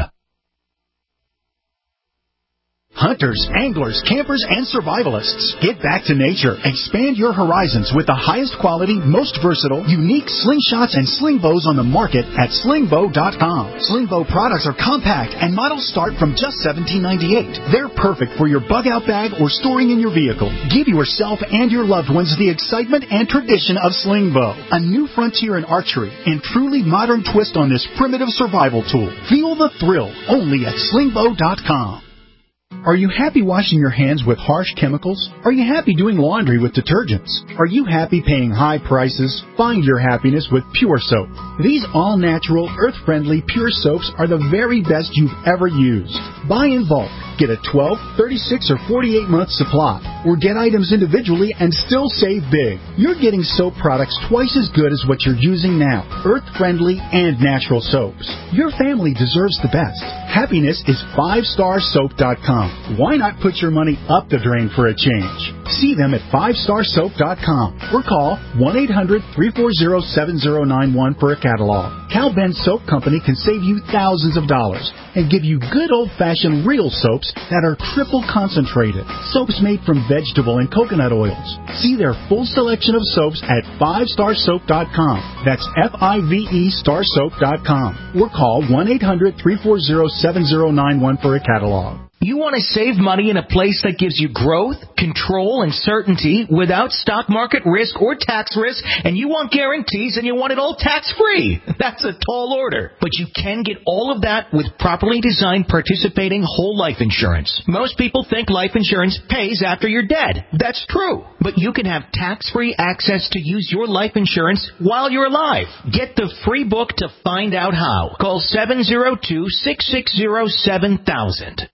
Hunters, anglers, campers, and survivalists, get back to nature. Expand your horizons with the highest quality, most versatile, unique slingshots and sling bows on the market at sling bow dot com. Sling bow products are compact and models start from just seventeen ninety-eight. They're perfect for your bug out bag or storing in your vehicle. Give yourself and your loved ones the excitement and tradition of sling bow, a new frontier in archery and truly modern twist on this primitive survival tool. Feel the thrill only at sling bow dot com. Are you happy washing your hands with harsh chemicals? Are you happy doing laundry with detergents? Are you happy paying high prices? Find your happiness with Pure Soap. These all-natural, earth-friendly Pure Soaps are the very best you've ever used. Buy in bulk. Get a twelve, thirty-six, or forty-eight month supply. Or get items individually and still save big. You're getting soap products twice as good as what you're using now. Earth-friendly and natural soaps. Your family deserves the best. Happiness is five star soap dot com. Why not put your money up the drain for a change? See them at five star soap dot com or call one eight hundred three four zero seven zero nine one for a catalog. Cal Ben Soap Company can save you thousands of dollars and give you good old-fashioned real soaps that are triple concentrated. Soaps made from vegetable and coconut oils. See their full selection of soaps at five star soap dot com. That's F I V E star soap dot com. Or call one eight hundred three four zero seven zero nine one for a catalog. You want to save money in a place that gives you growth, control, and certainty without stock market risk or tax risk, and you want guarantees and you want it all tax-free. That's a tall order. But you can get all of that with properly designed participating whole life insurance. Most people think life insurance pays after you're dead. That's true. But you can have tax-free access to use your life insurance while you're alive. Get the free book to find out how. Call seven zero two, six six zero, seven thousand.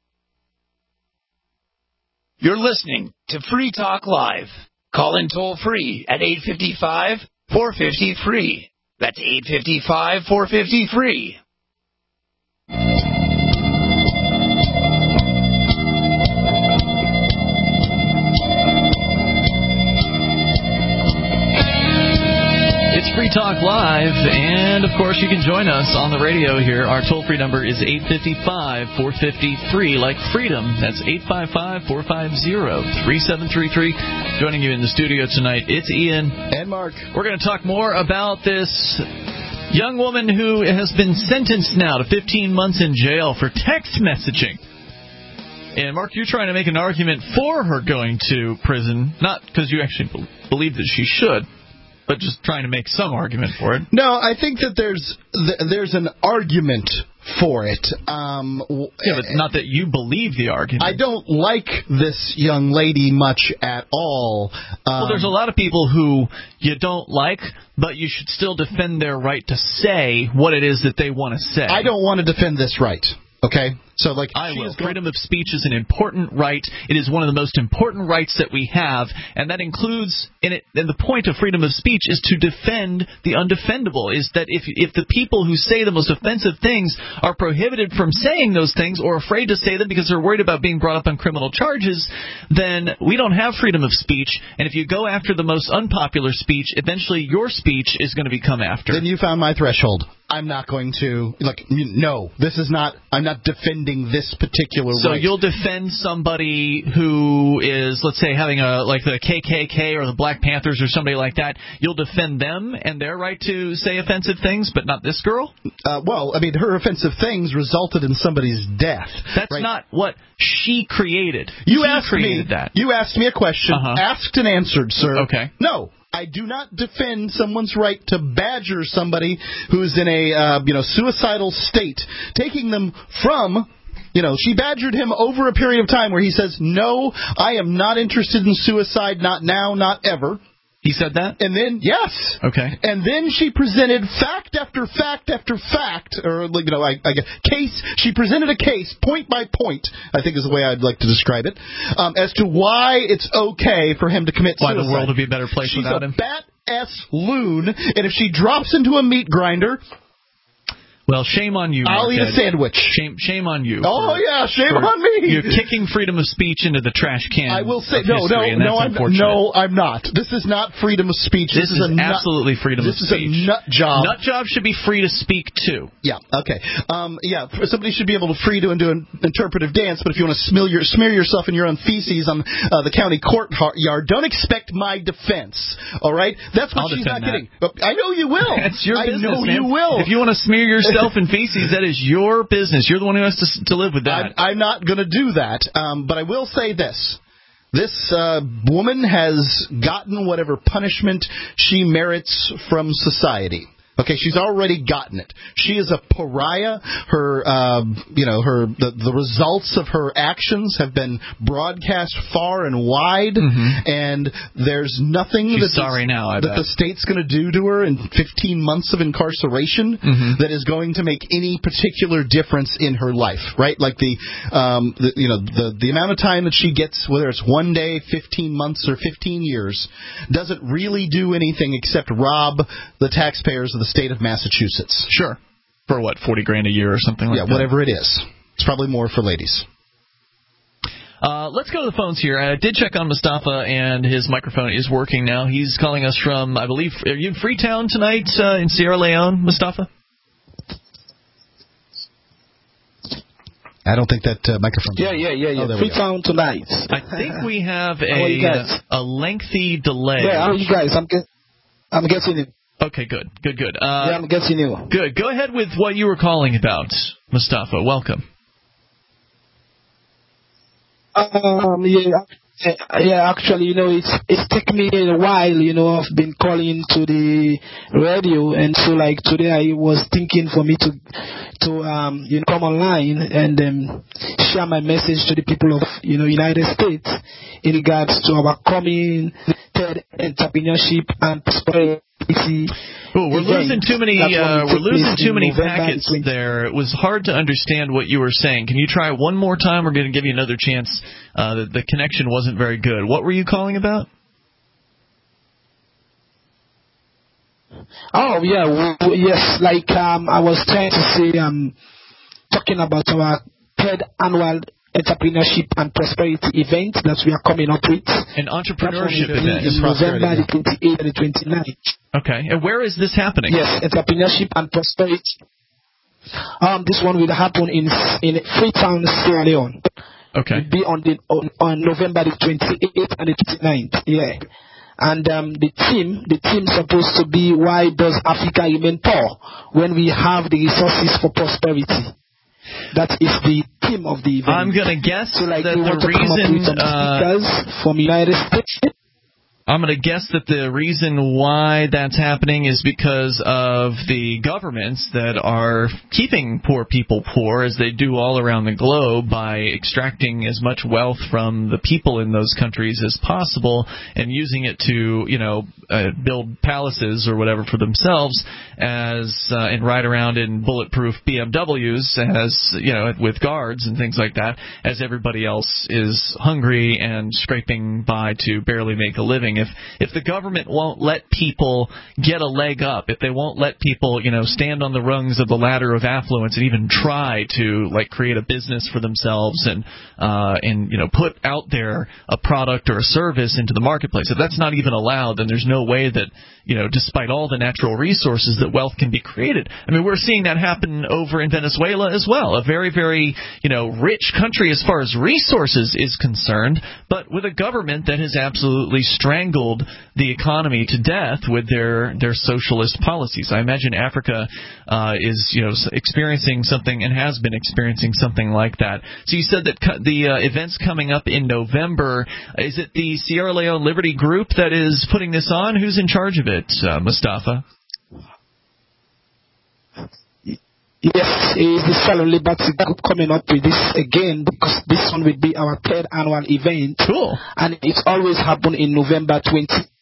You're listening to Free Talk Live. Call in toll free at eight five five, four five zero, free. That's eight five five, four five zero, free. It's Free Talk Live, and of course you can join us on the radio here. Our toll-free number is eight five five, four five zero, free, like freedom. That's eight five five, four five zero, three seven three three. Joining you in the studio tonight, it's Ian. And Mark. We're going to talk more about this young woman who has been sentenced now to fifteen months in jail for text messaging. And, Mark, you're trying to make an argument for her going to prison, not because you actually believe that she should, but just trying to make some argument for it. No, I think that there's there's an argument for it. Um, yeah, but not that you believe the argument. I don't like this young lady much at all. Um, well, there's a lot of people who you don't like, but you should still defend their right to say what it is that they want to say. I don't want to defend this right, okay? So, like, I will. Freedom of speech is an important right. It is one of the most important rights that we have, and that includes, in it, and the point of freedom of speech is to defend the undefendable, is that if if the people who say the most offensive things are prohibited from saying those things or afraid to say them because they're worried about being brought up on criminal charges, then we don't have freedom of speech, and if you go after the most unpopular speech, eventually your speech is going to become after. Then you found my threshold. I'm not going to, like, no, this is not, I'm not defending this particular so right. So you'll defend somebody who is, let's say, having a, like the K K K or the Black Panthers or somebody like that. You'll defend them and their right to say offensive things, but not this girl? Uh, well, I mean, her offensive things resulted in somebody's death. That's right? not what she created. You she asked created me, that. You asked me a question, uh-huh. asked and answered, sir. Okay. No. I do not defend someone's right to badger somebody who's in a uh, you know suicidal state, taking them from, you know, she badgered him over a period of time where he says, no, I am not interested in suicide, not now, not ever. He said that? And then, yes. Okay. And then she presented fact after fact after fact, or, you know, I, I case. She presented a case, point by point, I think is the way I'd like to describe it, um, as to why it's okay for him to commit why suicide. Why the world would be a better place She's without a him? bat-ass loon, and if she drops into a meat grinder... Well, shame on you, I'll Mark eat a Ed. sandwich. Shame, shame on you. Oh, for, yeah, shame for, on me. You're kicking freedom of speech into the trash can. I will say, of no, history, no, and no, that's I'm, unfortunate. no, I'm not. This is not freedom of speech. This, this is, is a absolutely nut, freedom of this speech. This is a nut job. Nut job should be free to speak, too. Yeah, okay. Um, yeah, somebody should be able to free to do an interpretive dance, but if you want to smear, your, smear yourself in your own feces on uh, the county courtyard, don't expect my defense, all right? That's what I'll she's not that. getting. But I know you will. It's your I business, know man. you will. If you want to smear yourself in feces, that is your business. You're the one who has to, to live with that. I'm, I'm not going to do that, um, but I will say this. This uh, woman has gotten whatever punishment she merits from society. Okay, she's already gotten it. She is a pariah. Her, uh, you know, her the, the results of her actions have been broadcast far and wide, mm-hmm. and there's nothing she's that, sorry the, now, I that bet. the state's going to do to her in fifteen months of incarceration mm-hmm. that is going to make any particular difference in her life, right? Like the, um, the you know, the the amount of time that she gets, whether it's one day, fifteen months, or fifteen years, doesn't really do anything except rob the taxpayers of the state of Massachusetts. Sure. For what, forty grand a year or something like yeah, that? Yeah, whatever it is. It's probably more for ladies. Uh, let's go to the phones here. I did check on Mustafa, and his microphone is working now. He's calling us from, I believe, are you in Freetown tonight uh, in Sierra Leone, Mustafa? I don't think that uh, microphone... Yeah, yeah, yeah, yeah. Oh, Freetown tonight. I think we have a, uh, a lengthy delay. Yeah, how are you guys? I'm, get, I'm getting it. Okay, good, good, good. Uh, yeah, I'm getting you. Good. Go ahead with what you were calling about, Mustafa. Welcome. Um, yeah, yeah. Actually, you know, it's it's taken me a while. You know, I've been calling to the radio, and so like today, I was thinking for me to to um you know come online and um, share my message to the people of you know United States in regards to our coming third entrepreneurship and prosperity. Oh, we're losing too many. Uh, we're losing too many packets there. It was hard to understand what you were saying. Can you try one more time? We're going to give you another chance. Uh, the, the connection wasn't very good. What were you calling about? Oh yeah, w- w- yes. Like um, I was trying to say, um, talking about our third annual entrepreneurship and prosperity event that we are coming up with. An entrepreneurship event in November the twenty-eighth and the twenty-ninth. Okay, and where is this happening? Yes, entrepreneurship and prosperity. Um, this one will happen in in Freetown, Sierra Leone. Okay. It'll be on the on, on November the twenty-eighth and the twenty-ninth. Yeah. And um, the theme, the theme is supposed to be why does Africa remain poor when we have the resources for prosperity? That is the theme of the event. I'm going to guess so, like, that we the want to reason... come up with some speakers uh, from United States. I'm going to guess that the reason why that's happening is because of the governments that are keeping poor people poor, as they do all around the globe, by extracting as much wealth from the people in those countries as possible and using it to, you know, uh, build palaces or whatever for themselves, as uh, and ride around in bulletproof B M Ws, as you know, with guards and things like that, as everybody else is hungry and scraping by to barely make a living. If if the government won't let people get a leg up, if they won't let people, you know, stand on the rungs of the ladder of affluence and even try to like create a business for themselves and uh, and you know put out there a product or a service into the marketplace, if that's not even allowed, then there's no way that you know, despite all the natural resources, that wealth can be created. I mean, we're seeing that happen over in Venezuela as well, a very, very, you know, rich country as far as resources is concerned, but with a government that has absolutely strangled the economy to death with their, their socialist policies. I imagine Africa uh, is, you know, experiencing something and has been experiencing something like that. So you said that co- the uh, event's coming up in November. Is it the Sierra Leone Liberty Group that is putting this on? Who's in charge of it? Uh, Mustafa? Yes, it is the Sierra Liberty Group coming up with this again, because this one will be our third annual event. Cool. And it's always happened in November twenty-eighth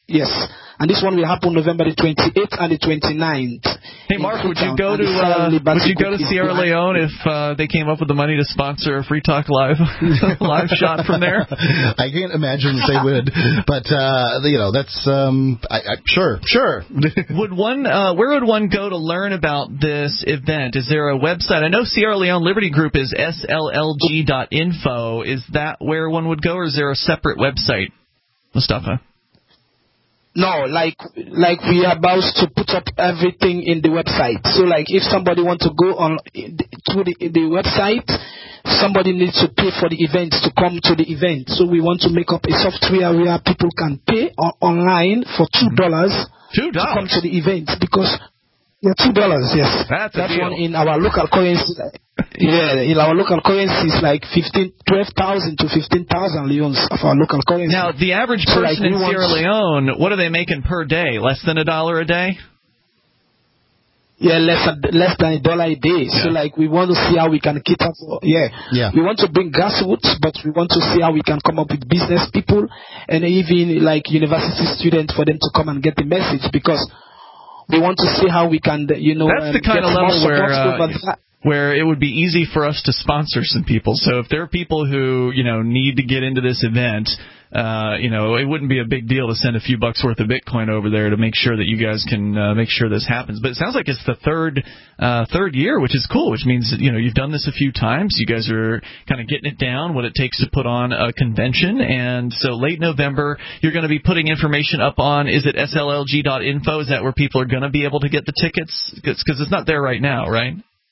Yes. And this one will happen November the twenty-eighth and the twenty-ninth. Hey, Mark, would you go to uh, would you go to Sierra Leone if uh, they came up with the money to sponsor a Free Talk Live live shot from there? I can't imagine that they would, but uh, you know, that's um, I, I, sure, sure. Would one? Uh, where would one go to learn about this event? Is there a website? I know Sierra Leone Liberty Group is S L L G dot info. Is that where one would go, or is there a separate website, Mustafa? No, like like we are about to put up everything in the website. So like if somebody wants to go on to the, the website, somebody needs to pay for the event to come to the event. So we want to make up a software where people can pay on, online for two dollars two dollars to come to the event because yeah, two dollars. Yes, that's that's a deal. one in our local currency. Yeah, in our local currency is like fifteen, twelve thousand to fifteen thousand leons of our local currency. Now, the average so person like in Sierra Leone, what are they making per day? Less than a dollar a day? Yeah, less less than a dollar a day. Yeah. So like we want to see how we can cater for. Yeah, yeah. We want to bring grassroots, but we want to see how we can come up with business people and even like university students for them to come and get the message because we want to see how we can, you know, that's the kind of level where uh, where it would be easy for us to sponsor some people. So if there are people who, you know, need to get into this event, uh, you know, it wouldn't be a big deal to send a few bucks worth of Bitcoin over there to make sure that you guys can uh, make sure this happens. But it sounds like it's the third uh, third year, which is cool, which means, you know, you've done this a few times. You guys are kind of getting it down, what it takes to put on a convention. And so late November, you're going to be putting information up on, is it S L L G dot info? Is that where people are going to be able to get the tickets? Because it's not there right now, right?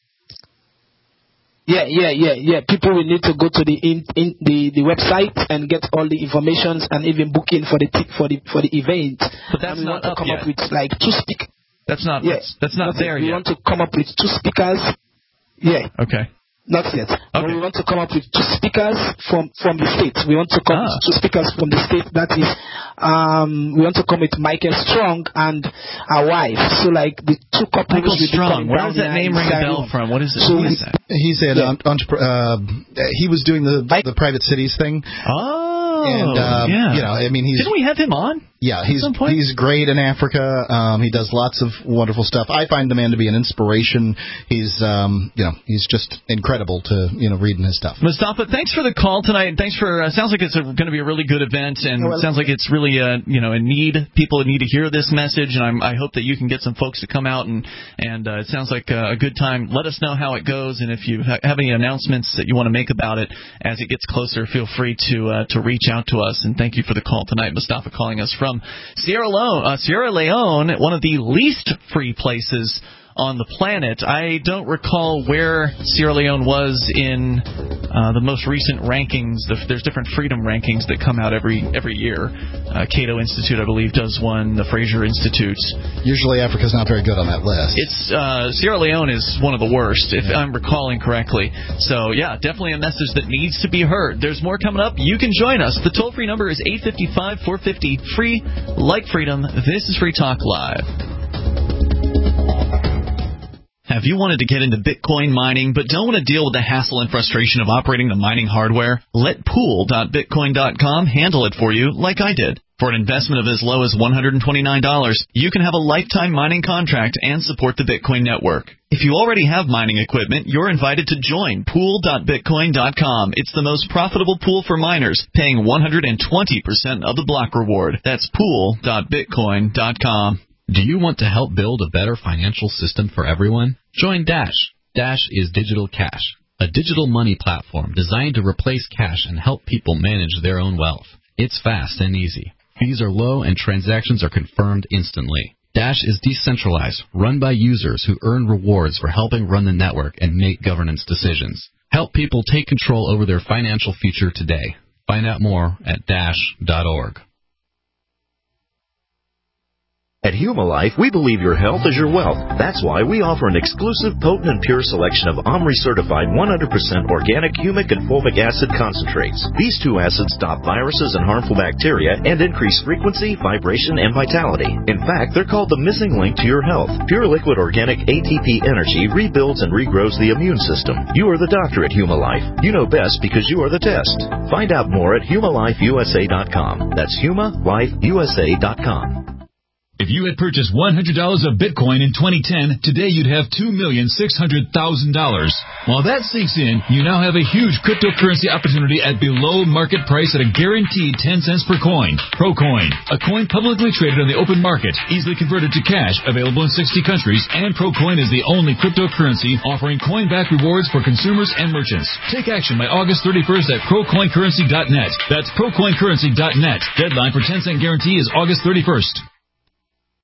Yeah, yeah, yeah, yeah. People will need to go to the in, in the, the website and get all the information and even book in for the t- for the for the event. But that's and we not want to up come yet. up with like two speak. That's not. Yeah, that's not there we yet. We want to come up with two speakers. Yeah. Okay. Not yet. Okay. But we want to come up with two speakers from, from the state. We want to come ah. with two speakers from the state. That is, um, we want to come with Michael Strong and our wife. So like the two couples. Michael Strong. Where does that name ring a bell from? What is it? So what is that? He's an yeah. entrepreneur. Uh, he was doing the the private cities thing. Oh. And um, yeah. you know, I mean, he's didn't we have him on? Yeah, he's he's great in Africa. Um, he does lots of wonderful stuff. I find the man to be an inspiration. He's um, you know, he's just incredible to you know reading his stuff. Mustafa, thanks for the call tonight. Thanks for uh, sounds like it's going to be a really good event, and well, it sounds like it's really uh, you know in need. People need to hear this message, and I'm, I hope that you can get some folks to come out and and uh, it sounds like uh, a good time. Let us know how it goes, and if you ha- have any announcements that you want to make about it as it gets closer, feel free to uh, to reach out to us. And thank you for the call tonight, Mustafa, calling us from Sierra Leone, uh, Sierra Leone, one of the least free places on the planet. I don't recall where Sierra Leone was in uh, the most recent rankings. There's different freedom rankings that come out every every year. Uh, Cato Institute, I believe, does one. The Fraser Institute. Usually Africa's not very good on that list. It's uh, Sierra Leone is one of the worst, if I'm recalling correctly. So, yeah, definitely a message that needs to be heard. There's more coming up. You can join us. The toll-free number is eight five five, four five zero, free, like freedom. This is Free Talk Live. Have you wanted to get into Bitcoin mining but don't want to deal with the hassle and frustration of operating the mining hardware? Let pool dot bitcoin dot com handle it for you like I did. For an investment of as low as one hundred twenty-nine dollars, you can have a lifetime mining contract and support the Bitcoin network. If you already have mining equipment, you're invited to join pool dot bitcoin dot com. It's the most profitable pool for miners, paying one hundred twenty percent of the block reward. That's pool dot bitcoin dot com. Do you want to help build a better financial system for everyone? Join Dash. Dash is Digital Cash, a digital money platform designed to replace cash and help people manage their own wealth. It's fast and easy. Fees are low and transactions are confirmed instantly. Dash is decentralized, run by users who earn rewards for helping run the network and make governance decisions. Help people take control over their financial future today. Find out more at dash dot org. At At Humalife, we believe your health is your wealth. That's why we offer an exclusive, potent, and pure selection of OMRI-certified one hundred percent organic humic and fulvic acid concentrates. These two acids stop viruses and harmful bacteria and increase frequency, vibration, and vitality. In fact, they're called the missing link to your health. Pure liquid organic A T P energy rebuilds and regrows the immune system. You are the doctor at Humalife. You know best because you are the test. Find out more at Humalife U S A dot com. That's Humalife U S A dot com. If you had purchased one hundred dollars of Bitcoin in twenty ten, today you'd have two million six hundred thousand dollars. While that sinks in, you now have a huge cryptocurrency opportunity at below market price at a guaranteed ten cents per coin. Procoin, a coin publicly traded on the open market, easily converted to cash, available in sixty countries, and Procoin is the only cryptocurrency offering coin-back rewards for consumers and merchants. Take action by August thirty-first at procoin currency dot net. That's procoin currency dot net. Deadline for ten cent guarantee is August thirty-first.